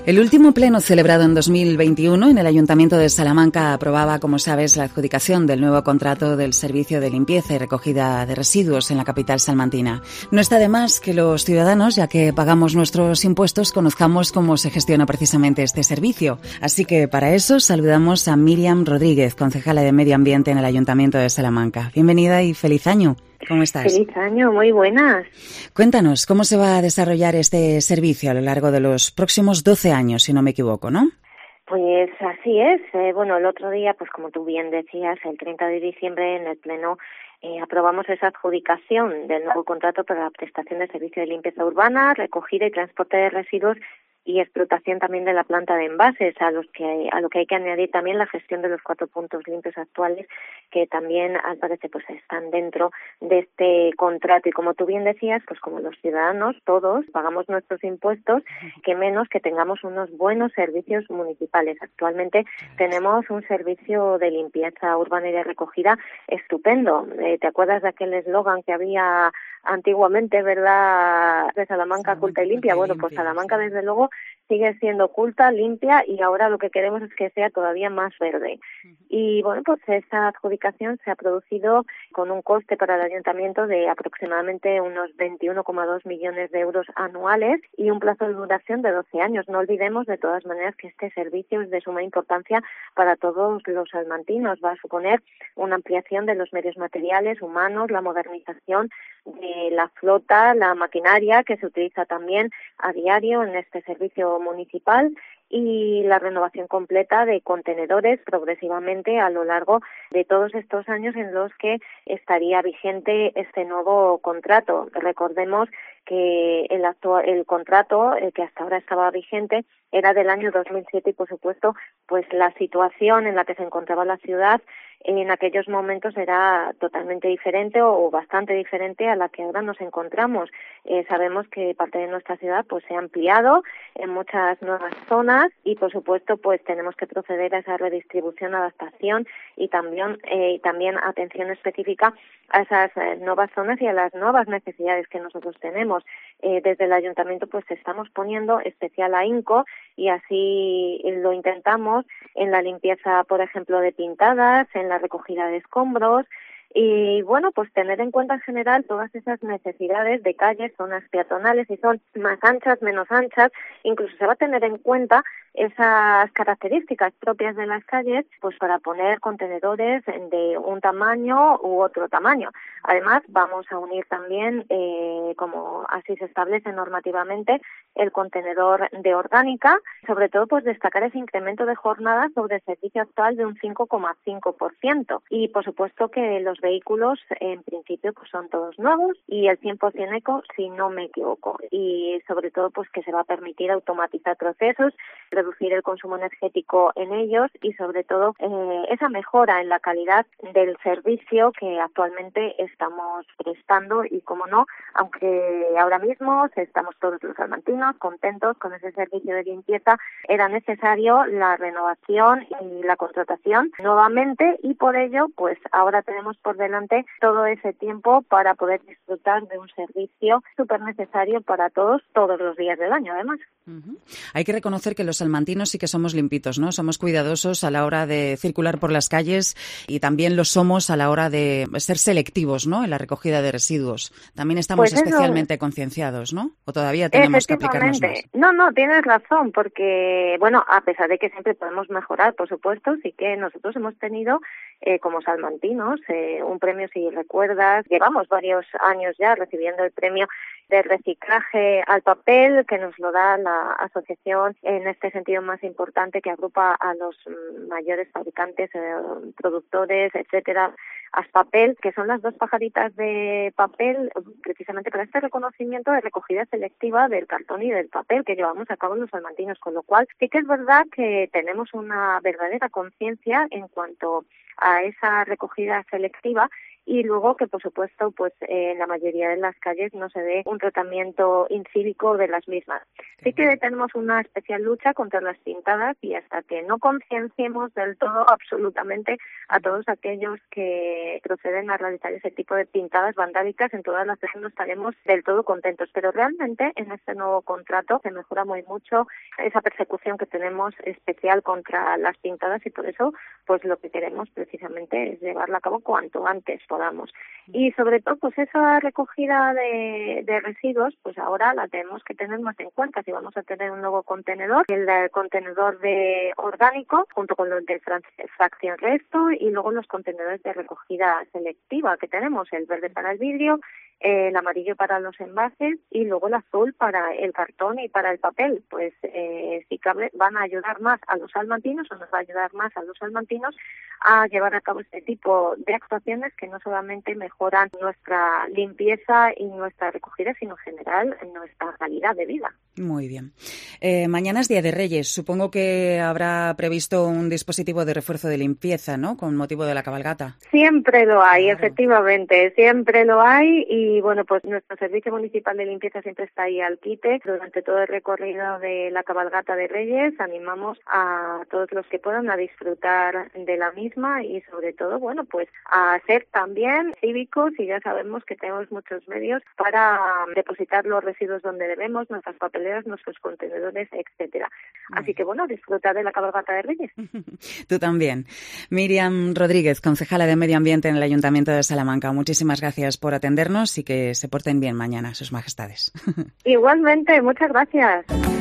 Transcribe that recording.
El último pleno celebrado en 2021 en el Ayuntamiento de Salamanca aprobaba, como sabes, la adjudicación del nuevo contrato del servicio de limpieza y recogida de residuos en la capital salmantina. No está de más que los ciudadanos, ya que pagamos nuestros impuestos, conozcamos cómo se gestiona precisamente este servicio. Así que para eso saludamos a Míriam Rodríguez, concejala de Medio Ambiente en el Ayuntamiento de Salamanca. Bienvenida y feliz año. ¿Cómo estás? Feliz año, muy buenas. Cuéntanos, ¿cómo se va a desarrollar este servicio a lo largo de los próximos 12 años, si no me equivoco, ¿no? Pues así es. El otro día, pues como tú bien decías, el 30 de diciembre en el Pleno aprobamos esa adjudicación del nuevo contrato para la prestación de servicio de limpieza urbana, recogida y transporte de residuos y explotación también de la planta de envases, a lo que hay que añadir también la gestión de los 4 puntos limpios actuales, que también al parecer pues están dentro de este contrato. Y como tú bien decías, pues como los ciudadanos todos pagamos nuestros impuestos, que menos que tengamos unos buenos servicios municipales. Actualmente tenemos un servicio de limpieza urbana y de recogida estupendo. ¿Te acuerdas de aquel eslogan que había antiguamente, verdad, de Salamanca culta y limpia? Bueno, pues Salamanca desde luego sigue siendo culta, limpia, y ahora lo que queremos es que sea todavía más verde. Y bueno, pues esta adjudicación se ha producido con un coste para el ayuntamiento de aproximadamente unos 21,2 millones de euros anuales y un plazo de duración de 12 años. No olvidemos de todas maneras que este servicio es de suma importancia para todos los salmantinos. Va a suponer una ampliación de los medios materiales, humanos, la modernización de la flota, la maquinaria que se utiliza también a diario en este servicio municipal, y la renovación completa de contenedores progresivamente a lo largo de todos estos años en los que estaría vigente este nuevo contrato. Recordemos que el contrato que hasta ahora estaba vigente era del año 2007 y, por supuesto, pues la situación en la que se encontraba la ciudad en aquellos momentos era totalmente diferente o bastante diferente a la que ahora nos encontramos. Sabemos que parte de nuestra ciudad pues se ha ampliado en muchas nuevas zonas y, por supuesto, pues tenemos que proceder a esa redistribución, adaptación y también atención específica a esas nuevas zonas y a las nuevas necesidades que nosotros tenemos. Desde el ayuntamiento pues estamos poniendo especial ahínco, y así lo intentamos en la limpieza, por ejemplo, de pintadas, en la recogida de escombros, y bueno, pues tener en cuenta en general todas esas necesidades de calles, zonas peatonales, si son más anchas, menos anchas. Incluso se va a tener en cuenta esas características propias de las calles, pues para poner contenedores de un tamaño u otro tamaño. Además, vamos a unir también, como así se establece normativamente, el contenedor de orgánica, sobre todo pues destacar ese incremento de jornadas sobre el servicio actual de un 5,5%. Y por supuesto que los vehículos en principio pues son todos nuevos y el 100% eco, si no me equivoco. Y sobre todo pues que se va a permitir automatizar procesos, reducir el consumo energético en ellos y sobre todo esa mejora en la calidad del servicio que actualmente estamos prestando. Y como no, aunque ahora mismo estamos todos los salmantinos contentos con ese servicio de limpieza, era necesario la renovación y la contratación nuevamente, y por ello pues ahora tenemos por delante todo ese tiempo para poder disfrutar de un servicio súper necesario para todos los días del año, además. Hay que reconocer que los salmantinos sí que somos limpitos, ¿no? Somos cuidadosos a la hora de circular por las calles y también lo somos a la hora de ser selectivos, ¿no? En la recogida de residuos. También estamos especialmente concienciados, ¿no? ¿O todavía tenemos que aplicarnos más? No, tienes razón, porque, bueno, a pesar de que siempre podemos mejorar, por supuesto, sí que nosotros hemos tenido, como salmantinos, un premio, si recuerdas, llevamos varios años ya recibiendo el premio de reciclaje al papel, que nos lo da la asociación en este sentido más importante, que agrupa a los mayores fabricantes, productores, etcétera, Aspapel, que son las 2 pajaritas de papel, precisamente para este reconocimiento de recogida selectiva del cartón y del papel que llevamos a cabo los salmantinos, con lo cual sí que es verdad que tenemos una verdadera conciencia en cuanto a esa recogida selectiva y luego que por supuesto pues en la mayoría de las calles no se dé un tratamiento incívico de las mismas. Sí que tenemos una especial lucha contra las pintadas y hasta que no concienciemos del todo absolutamente a todos aquellos que proceden a realizar ese tipo de pintadas vandálicas, en todas las veces no estaremos del todo contentos, pero realmente en este nuevo contrato se mejora muy mucho esa persecución que tenemos especial contra las pintadas y por eso pues lo que queremos precisamente es llevarla a cabo cuanto antes podamos. Y sobre todo pues esa recogida de residuos pues ahora la tenemos que tener más en cuenta. Si vamos a tener un nuevo contenedor, el contenedor de orgánico junto con los de fracción resto y luego los contenedores de recogida selectiva que tenemos, el verde para el vidrio, el amarillo para los envases y luego el azul para el cartón y para el papel. Pues si cabe van a ayudar más a los salmantinos o nos va a ayudar más a los salmantinos a llevar a cabo este tipo de actuaciones que no solamente mejoran nuestra limpieza y nuestra recogida, sino en general nuestra calidad de vida. Muy bien. Mañana es Día de Reyes. Supongo que habrá previsto un dispositivo de refuerzo de limpieza, ¿no?, con motivo de la cabalgata. Siempre lo hay, claro. Efectivamente, siempre lo hay y bueno, pues nuestro Servicio Municipal de Limpieza siempre está ahí al quite. Durante todo el recorrido de la cabalgata de Reyes animamos a todos los que puedan a disfrutar de la misma y sobre todo, bueno, pues a ser también cívicos y ya sabemos que tenemos muchos medios para depositar los residuos donde debemos, nuestras papeleras, nuestros contenedores, etcétera. Así que bueno, disfrutar de la cabalgata de Reyes. Tú también. Miriam Rodríguez, concejala de Medio Ambiente en el Ayuntamiento de Salamanca. Muchísimas gracias por atendernos y que se porten bien mañana, Sus Majestades. Igualmente, muchas gracias.